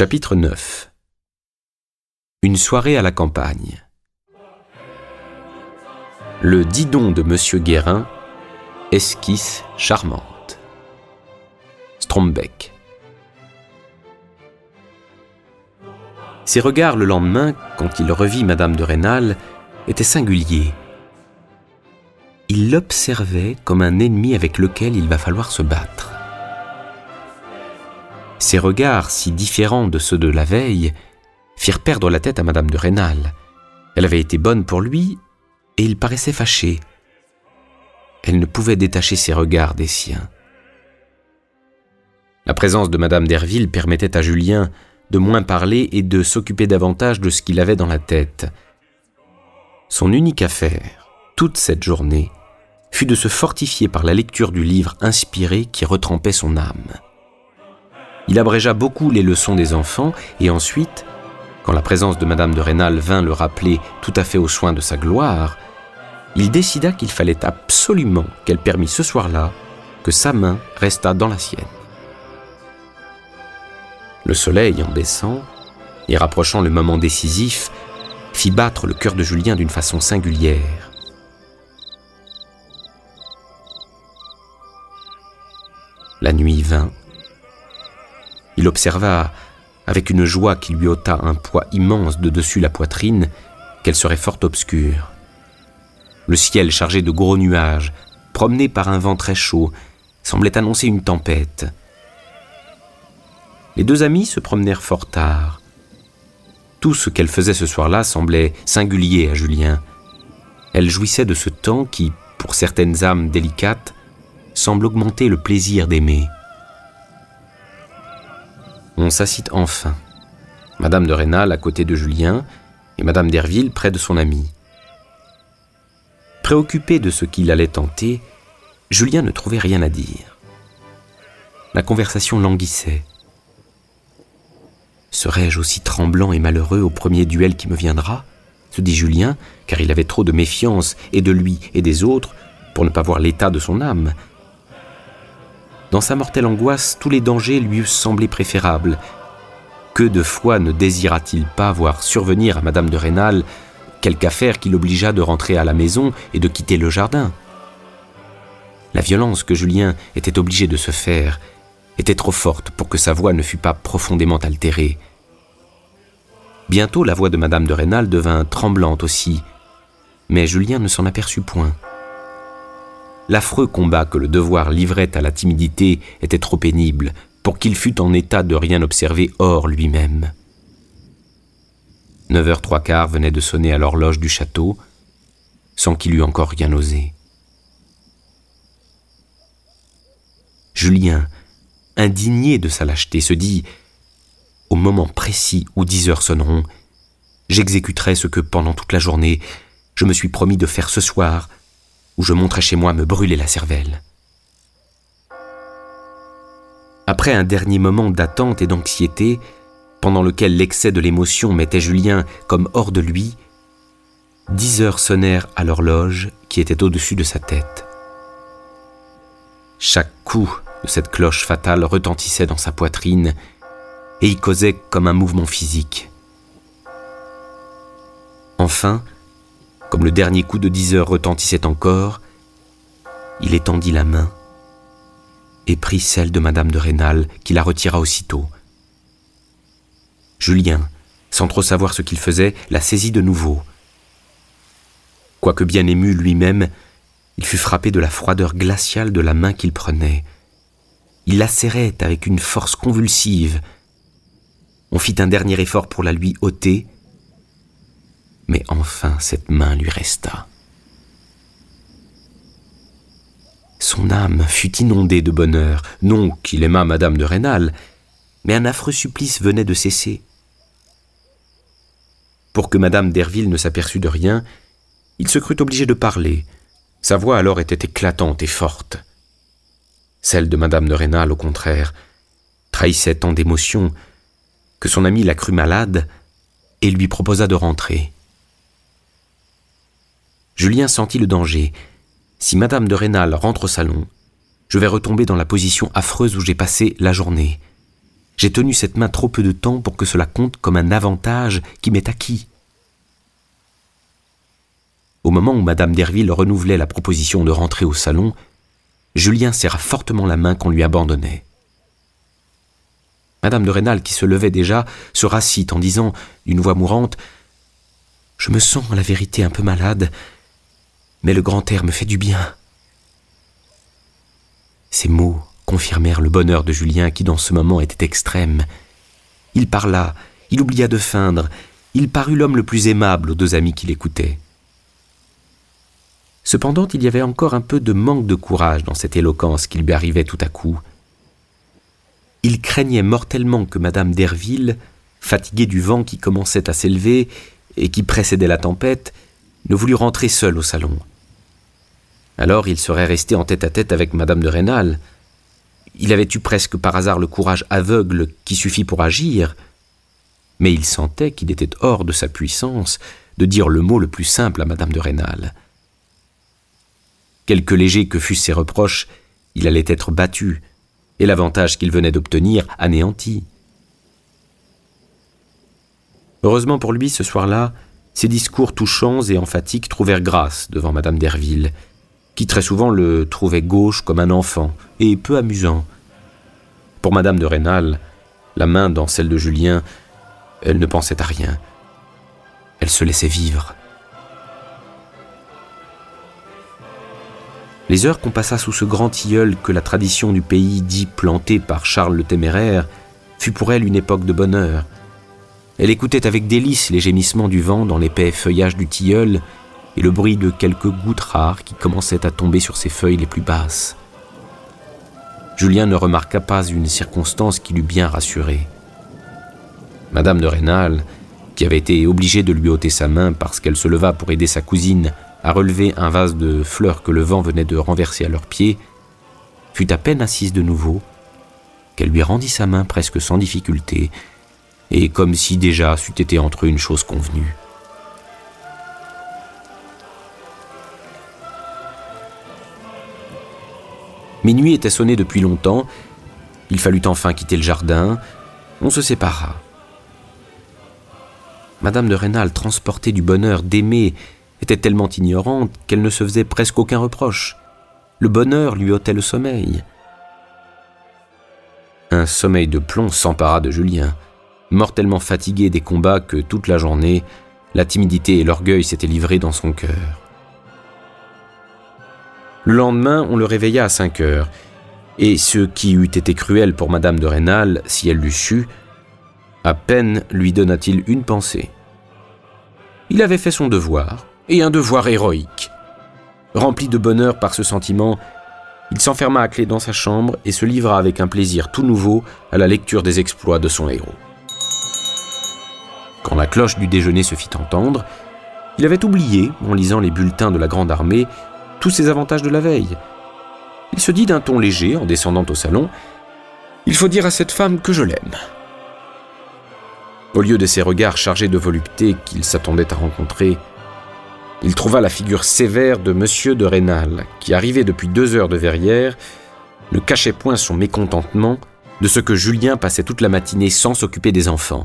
Chapitre 9. Une soirée à la campagne. Le didon de Monsieur Guérin, esquisse charmante. Strombeck. Ses regards le lendemain, quand il revit Madame de Rênal, étaient singuliers. Il l'observait comme un ennemi avec lequel il va falloir se battre. Ses regards, si différents de ceux de la veille, firent perdre la tête à Madame de Rênal. Elle avait été bonne pour lui, et il paraissait fâché. Elle ne pouvait détacher ses regards des siens. La présence de Madame Derville permettait à Julien de moins parler et de s'occuper davantage de ce qu'il avait dans la tête. Son unique affaire, toute cette journée, fut de se fortifier par la lecture du livre inspiré qui retrempait son âme. Il abrégea beaucoup les leçons des enfants et ensuite, quand la présence de Madame de Rênal vint le rappeler tout à fait aux soins de sa gloire, il décida qu'il fallait absolument qu'elle permît ce soir-là que sa main restât dans la sienne. Le soleil, en baissant et rapprochant le moment décisif, fit battre le cœur de Julien d'une façon singulière. La nuit vint. Il observa, avec une joie qui lui ôta un poids immense de dessus la poitrine, qu'elle serait fort obscure. Le ciel chargé de gros nuages, promené par un vent très chaud, semblait annoncer une tempête. Les deux amies se promenèrent fort tard. Tout ce qu'elle faisait ce soir-là semblait singulier à Julien. Elle jouissait de ce temps qui, pour certaines âmes délicates, semble augmenter le plaisir d'aimer. On s'assit enfin. Madame de Rênal à côté de Julien et Madame Derville près de son ami. Préoccupé de ce qu'il allait tenter, Julien ne trouvait rien à dire. La conversation languissait. Serais-je aussi tremblant et malheureux au premier duel qui me viendra ? Se dit Julien, car il avait trop de méfiance et de lui et des autres pour ne pas voir l'état de son âme. Dans sa mortelle angoisse, tous les dangers lui eussent semblé préférables. Que de fois ne désira-t-il pas voir survenir à Madame de Rênal quelque affaire qui l'obligeât de rentrer à la maison et de quitter le jardin ? La violence que Julien était obligé de se faire était trop forte pour que sa voix ne fût pas profondément altérée. Bientôt, la voix de Madame de Rênal devint tremblante aussi, mais Julien ne s'en aperçut point. L'affreux combat que le devoir livrait à la timidité était trop pénible pour qu'il fût en état de rien observer hors lui-même. 9h15 venait de sonner à l'horloge du château, sans qu'il eût encore rien osé. Julien, indigné de sa lâcheté, se dit « Au moment précis où 10h sonneront, j'exécuterai ce que, pendant toute la journée, je me suis promis de faire ce soir, où je monterai chez moi me brûler la cervelle. » Après un dernier moment d'attente et d'anxiété, pendant lequel l'excès de l'émotion mettait Julien comme hors de lui, 10h sonnèrent à l'horloge qui était au-dessus de sa tête. Chaque coup de cette cloche fatale retentissait dans sa poitrine et y causait comme un mouvement physique. Enfin, comme le dernier coup de 10h retentissait encore, il étendit la main et prit celle de Madame de Rênal, qui la retira aussitôt. Julien, sans trop savoir ce qu'il faisait, la saisit de nouveau. Quoique bien ému lui-même, il fut frappé de la froideur glaciale de la main qu'il prenait. Il la serrait avec une force convulsive. On fit un dernier effort pour la lui ôter, mais enfin cette main lui resta. Son âme fut inondée de bonheur, non qu'il aimât Madame de Rênal, mais un affreux supplice venait de cesser. Pour que Madame Derville ne s'aperçût de rien, il se crut obligé de parler. Sa voix alors était éclatante et forte. Celle de Madame de Rênal, au contraire, trahissait tant d'émotion que son ami la crut malade et lui proposa de rentrer. Julien sentit le danger. Si Madame de Rênal rentre au salon, je vais retomber dans la position affreuse où j'ai passé la journée. J'ai tenu cette main trop peu de temps pour que cela compte comme un avantage qui m'est acquis. » Au moment où Madame Derville renouvelait la proposition de rentrer au salon, Julien serra fortement la main qu'on lui abandonnait. Madame de Rênal, qui se levait déjà, se rassit en disant d'une voix mourante « Je me sens en la vérité un peu malade, mais le grand air me fait du bien. » Ces mots confirmèrent le bonheur de Julien qui dans ce moment était extrême. Il parla, il oublia de feindre, il parut l'homme le plus aimable aux deux amis qui l'écoutaient. Cependant, il y avait encore un peu de manque de courage dans cette éloquence qui lui arrivait tout à coup. Il craignait mortellement que Madame Derville, fatiguée du vent qui commençait à s'élever et qui précédait la tempête, ne voulût rentrer seule au salon. Alors il serait resté en tête-à-tête avec Madame de Rênal. Il avait eu presque par hasard le courage aveugle qui suffit pour agir, mais il sentait qu'il était hors de sa puissance de dire le mot le plus simple à Madame de Rênal. Quelque légers que fussent ses reproches, il allait être battu, et l'avantage qu'il venait d'obtenir anéanti. Heureusement pour lui, ce soir-là, ses discours touchants et emphatiques trouvèrent grâce devant Madame Derville, qui très souvent le trouvait gauche comme un enfant, et peu amusant. Pour Madame de Rênal, la main dans celle de Julien, elle ne pensait à rien. Elle se laissait vivre. Les heures qu'on passa sous ce grand tilleul que la tradition du pays dit planté par Charles le Téméraire fut pour elle une époque de bonheur. Elle écoutait avec délice les gémissements du vent dans l'épais feuillage du tilleul et le bruit de quelques gouttes rares qui commençaient à tomber sur ses feuilles les plus basses. Julien ne remarqua pas une circonstance qui l'eût bien rassuré. Madame de Rênal, qui avait été obligée de lui ôter sa main parce qu'elle se leva pour aider sa cousine à relever un vase de fleurs que le vent venait de renverser à leurs pieds, fut à peine assise de nouveau, qu'elle lui rendit sa main presque sans difficulté, et comme si déjà c'eût été entre eux une chose convenue. Minuit était sonné depuis longtemps, il fallut enfin quitter le jardin, on se sépara. Madame de Rênal, transportée du bonheur d'aimer, était tellement ignorante qu'elle ne se faisait presque aucun reproche. Le bonheur lui ôtait le sommeil. Un sommeil de plomb s'empara de Julien, mortellement fatigué des combats que toute la journée, la timidité et l'orgueil s'étaient livrés dans son cœur. Le lendemain, on le réveilla à 5 heures, et ce qui eût été cruel pour Madame de Rênal, si elle l'eût su, à peine lui donna-t-il une pensée. Il avait fait son devoir, et un devoir héroïque. Rempli de bonheur par ce sentiment, il s'enferma à clé dans sa chambre et se livra avec un plaisir tout nouveau à la lecture des exploits de son héros. Quand la cloche du déjeuner se fit entendre, il avait oublié, en lisant les bulletins de la Grande Armée, tous ses avantages de la veille. Il se dit d'un ton léger, en descendant au salon, « Il faut dire à cette femme que je l'aime. » Au lieu de ces regards chargés de volupté qu'il s'attendait à rencontrer, il trouva la figure sévère de Monsieur de Rênal, qui, arrivé depuis 2 heures de Verrières, ne cachait point son mécontentement de ce que Julien passait toute la matinée sans s'occuper des enfants.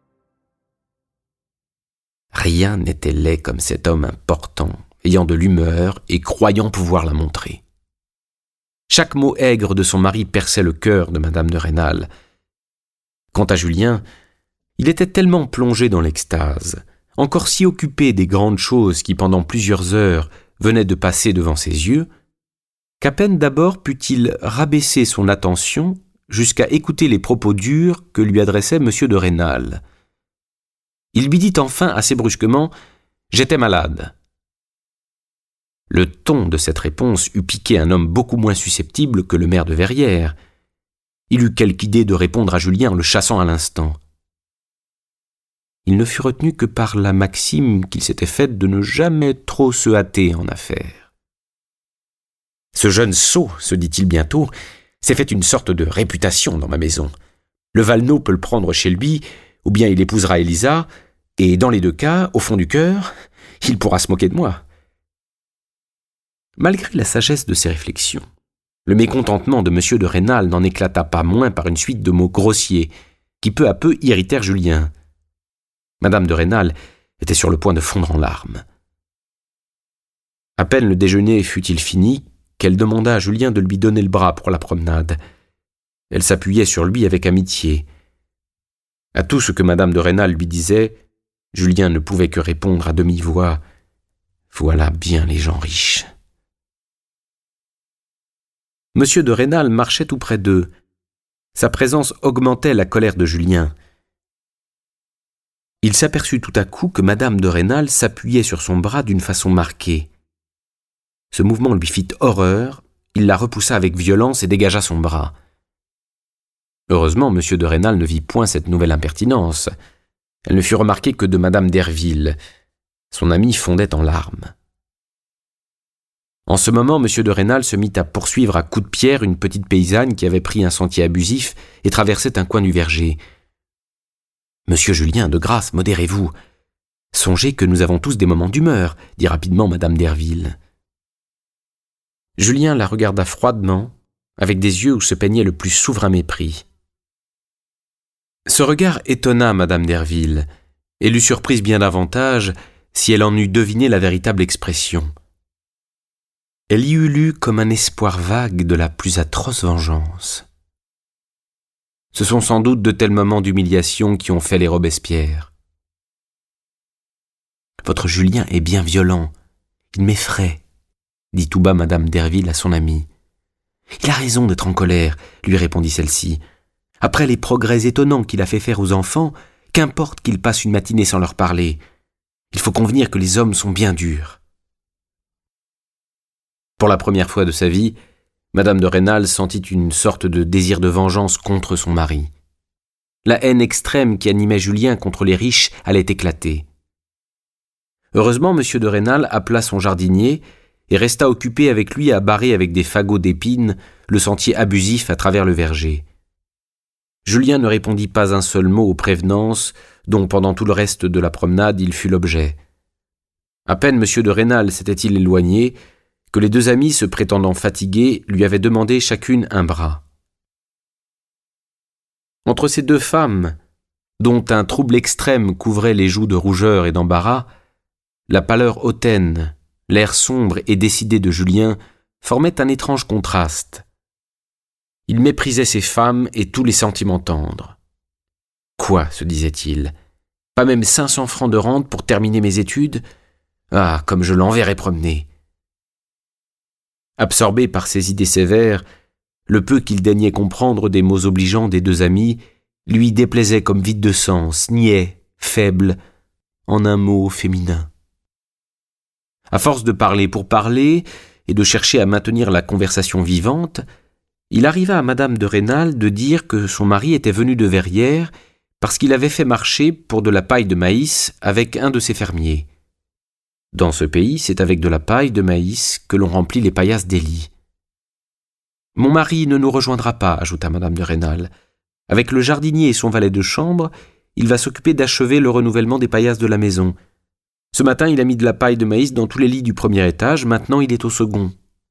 Rien n'était laid comme cet homme important, ayant de l'humeur et croyant pouvoir la montrer. Chaque mot aigre de son mari perçait le cœur de Madame de Rênal. Quant à Julien, il était tellement plongé dans l'extase, encore si occupé des grandes choses qui pendant plusieurs heures venaient de passer devant ses yeux, qu'à peine d'abord put-il rabaisser son attention jusqu'à écouter les propos durs que lui adressait Monsieur de Rênal. Il lui dit enfin assez brusquement « J'étais malade ». Le ton de cette réponse eût piqué un homme beaucoup moins susceptible que le maire de Verrières. Il eut quelque idée de répondre à Julien en le chassant à l'instant. Il ne fut retenu que par la maxime qu'il s'était faite de ne jamais trop se hâter en affaires. Ce jeune sot, se dit-il bientôt, s'est fait une sorte de réputation dans ma maison. Le Valenod peut le prendre chez lui, ou bien il épousera Élisa, et dans les 2 cas, au fond du cœur, il pourra se moquer de moi. Malgré la sagesse de ses réflexions, Le mécontentement de M. de Rênal n'en éclata pas moins par une suite de mots grossiers qui peu à peu irritèrent Julien. Madame de Rênal était sur le point de fondre en larmes. À peine le déjeuner fut-il fini qu'elle demanda à Julien de lui donner le bras pour la promenade. Elle s'appuyait sur lui avec amitié. À tout ce que Madame de Rênal lui disait, Julien ne pouvait que répondre à demi-voix « Voilà bien les gens riches ». Monsieur de Rênal marchait tout près d'eux. Sa présence augmentait la colère de Julien. Il s'aperçut tout à coup que Madame de Rênal s'appuyait sur son bras d'une façon marquée. Ce mouvement lui fit horreur, il la repoussa avec violence et dégagea son bras. Heureusement, Monsieur de Rênal ne vit point cette nouvelle impertinence. Elle ne fut remarquée que de Madame Derville. Son amie fondait en larmes. En ce moment, Monsieur de Rênal se mit à poursuivre à coups de pierre une petite paysanne qui avait pris un sentier abusif et traversait un coin du verger. « Monsieur Julien, de grâce, modérez-vous. Songez que nous avons tous des moments d'humeur, » dit rapidement Madame Derville. Julien la regarda froidement, avec des yeux où se peignait le plus souverain mépris. Ce regard étonna Madame Derville, et l'eût surprise bien davantage si elle en eût deviné la véritable expression. Elle y eût lu comme un espoir vague de la plus atroce vengeance. Ce sont sans doute de tels moments d'humiliation qui ont fait les Robespierre. « Votre Julien est bien violent, il m'effraie, » dit tout bas Madame Derville à son amie. « Il a raison d'être en colère, » lui répondit celle-ci. « Après les progrès étonnants qu'il a fait faire aux enfants, qu'importe qu'il passe une matinée sans leur parler. Il faut convenir que les hommes sont bien durs. » Pour la première fois de sa vie, Madame de Rênal sentit une sorte de désir de vengeance contre son mari. La haine extrême qui animait Julien contre les riches allait éclater. Heureusement, Monsieur de Rênal appela son jardinier et resta occupé avec lui à barrer avec des fagots d'épines le sentier abusif à travers le verger. Julien ne répondit pas un seul mot aux prévenances dont pendant tout le reste de la promenade il fut l'objet. À peine Monsieur de Rênal s'était-il éloigné que les deux amies, se prétendant fatiguées, lui avaient demandé chacune un bras. Entre ces deux femmes, dont un trouble extrême couvrait les joues de rougeur et d'embarras, la pâleur hautaine, l'air sombre et décidé de Julien formaient un étrange contraste. Il méprisait ces femmes et tous les sentiments tendres. « Quoi, se disait-il, pas même 500 francs de rente pour terminer mes études ? Ah, comme je l'enverrais promener !» Absorbé par ces idées sévères, le peu qu'il daignait comprendre des mots obligeants des deux amis lui déplaisait comme vide de sens, niais, faible, en un mot féminin. À force de parler pour parler et de chercher à maintenir la conversation vivante, il arriva à Madame de Rênal de dire que son mari était venu de Verrières parce qu'il avait fait marcher pour de la paille de maïs avec un de ses fermiers. Dans ce pays, c'est avec de la paille de maïs que l'on remplit les paillasses d'Élie. « Mon mari ne nous rejoindra pas, » ajouta Madame de Rênal. « Avec le jardinier et son valet de chambre, il va s'occuper d'achever le renouvellement des paillasses de la maison. Ce matin, il a mis de la paille de maïs dans tous les lits du premier étage, maintenant il est au second. »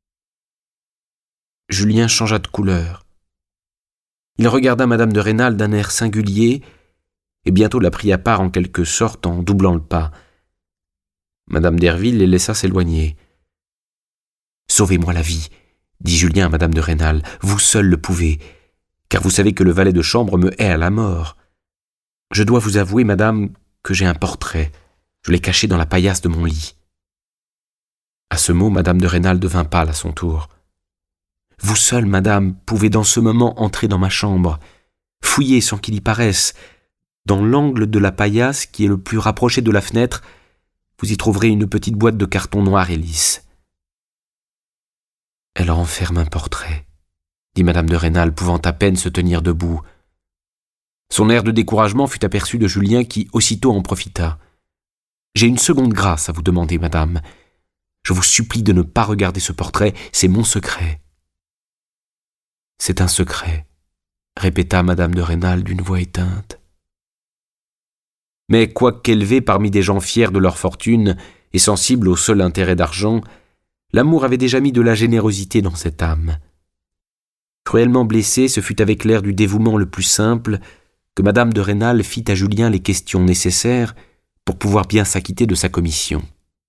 Julien changea de couleur. Il regarda Madame de Rênal d'un air singulier et bientôt la prit à part en quelque sorte en doublant le pas. Madame Derville les laissa s'éloigner. « Sauvez-moi la vie, » dit Julien à Madame de Rênal. « Vous seul le pouvez, car vous savez que le valet de chambre me hait à la mort. Je dois vous avouer, madame, que j'ai un portrait. Je l'ai caché dans la paillasse de mon lit. » À ce mot, Madame de Rênal devint pâle à son tour. « Vous seule, madame, pouvez dans ce moment entrer dans ma chambre. Fouillez sans qu'il y paraisse. Dans l'angle de la paillasse qui est le plus rapproché de la fenêtre, vous y trouverez une petite boîte de carton noir et lisse. » « Elle renferme un portrait, » dit Madame de Rênal, pouvant à peine se tenir debout. Son air de découragement fut aperçu de Julien qui aussitôt en profita. « J'ai une seconde grâce à vous demander, madame. Je vous supplie de ne pas regarder ce portrait, c'est mon secret. » « C'est un secret, » répéta Madame de Rênal d'une voix éteinte. Mais quoiqu'élevé parmi des gens fiers de leur fortune et sensibles au seul intérêt d'argent, l'amour avait déjà mis de la générosité dans cette âme. Cruellement blessée, ce fut avec l'air du dévouement le plus simple que madame de Rênal fit à Julien les questions nécessaires pour pouvoir bien s'acquitter de sa commission.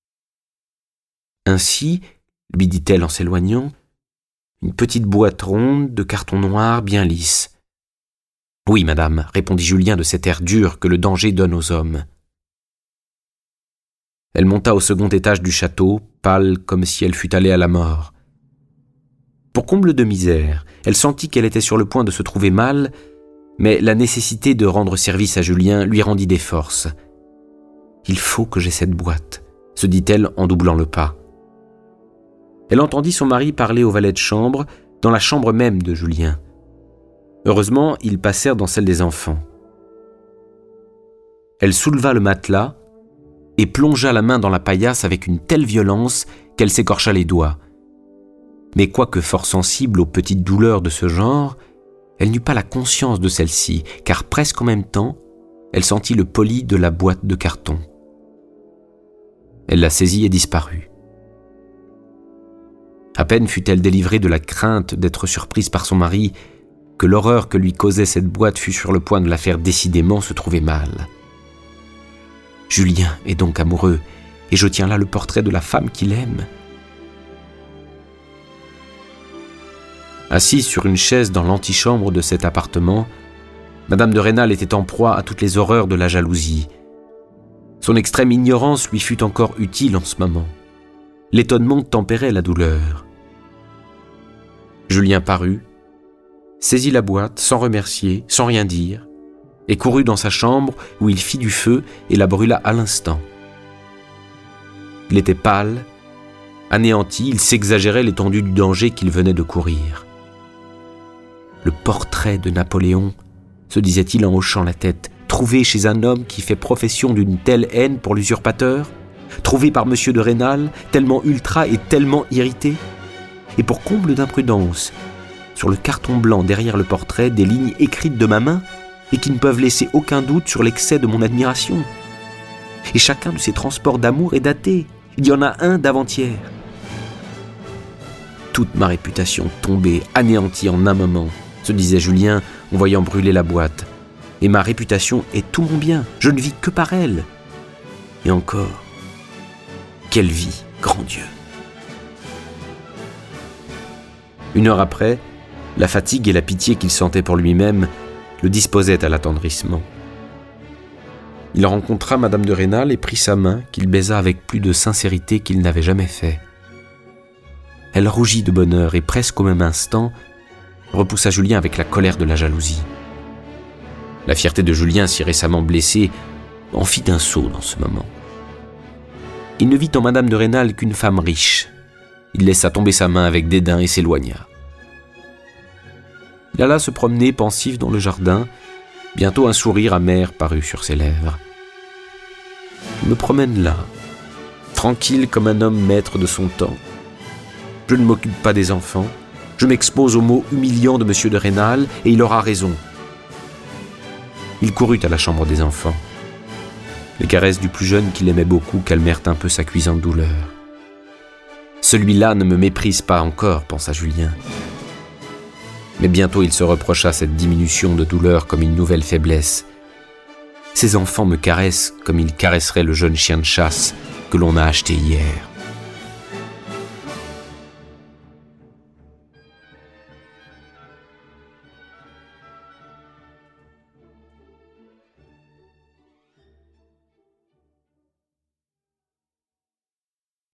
Ainsi, lui dit-elle en s'éloignant, une petite boîte ronde de carton noir bien lisse. « Oui, madame, répondit Julien de cet air dur que le danger donne aux hommes. » Elle monta au second étage du château, pâle comme si elle fût allée à la mort. Pour comble de misère, elle sentit qu'elle était sur le point de se trouver mal, mais la nécessité de rendre service à Julien lui rendit des forces. « Il faut que j'aie cette boîte », se dit-elle en doublant le pas. Elle entendit son mari parler au valet de chambre, dans la chambre même de Julien. Heureusement, ils passèrent dans celle des enfants. Elle souleva le matelas et plongea la main dans la paillasse avec une telle violence qu'elle s'écorcha les doigts. Mais quoique fort sensible aux petites douleurs de ce genre, elle n'eut pas la conscience de celle-ci, car presque en même temps, elle sentit le poli de la boîte de carton. Elle la saisit et disparut. À peine fut-elle délivrée de la crainte d'être surprise par son mari, que l'horreur que lui causait cette boîte fut sur le point de la faire décidément se trouver mal. Julien est donc amoureux, et je tiens là le portrait de la femme qu'il aime. Assise sur une chaise dans l'antichambre de cet appartement, madame de Rênal était en proie à toutes les horreurs de la jalousie. Son extrême ignorance lui fut encore utile en ce moment. L'étonnement tempérait la douleur. Julien parut, saisit la boîte sans remercier, sans rien dire, et courut dans sa chambre où il fit du feu et la brûla à l'instant. Il était pâle, anéanti, il s'exagérait l'étendue du danger qu'il venait de courir. Le portrait de Napoléon, se disait-il en hochant la tête, trouvé chez un homme qui fait profession d'une telle haine pour l'usurpateur, trouvé par M. de Rênal, tellement ultra et tellement irrité. Et pour comble d'imprudence, sur le carton blanc derrière le portrait, des lignes écrites de ma main et qui ne peuvent laisser aucun doute sur l'excès de mon admiration. Et chacun de ces transports d'amour est daté. Il y en a un d'avant-hier. Toute ma réputation tombée, anéantie en un moment, se disait Julien en voyant brûler la boîte. Et ma réputation est tout mon bien. Je ne vis que par elle. Et encore, quelle vie, grand Dieu! Une heure après, la fatigue et la pitié qu'il sentait pour lui-même le disposaient à l'attendrissement. Il rencontra madame de Rênal et prit sa main qu'il baisa avec plus de sincérité qu'il n'avait jamais fait. Elle rougit de bonheur et presque au même instant repoussa Julien avec la colère de la jalousie. La fierté de Julien, si récemment blessée, en fit un saut dans ce moment. Il ne vit en madame de Rênal qu'une femme riche. Il laissa tomber sa main avec dédain et s'éloigna. Il alla se promener pensif dans le jardin. Bientôt un sourire amer parut sur ses lèvres. Je me promène là, tranquille comme un homme maître de son temps. Je ne m'occupe pas des enfants. Je m'expose aux mots humiliants de M. de Rênal et il aura raison. Il courut à la chambre des enfants. Les caresses du plus jeune qu'il aimait beaucoup calmèrent un peu sa cuisante douleur. Celui-là ne me méprise pas encore, pensa Julien. Mais bientôt il se reprocha cette diminution de douleur comme une nouvelle faiblesse. Ces enfants me caressent comme ils caresseraient le jeune chien de chasse que l'on a acheté hier.